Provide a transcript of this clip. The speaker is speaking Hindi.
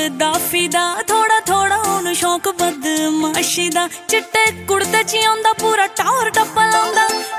दा फिदा थोड़ा थोड़ा ओनू शौक बदमाशी दा चिट्टे कुड़ते च आंदा पूरा टावर टप्पा लांदा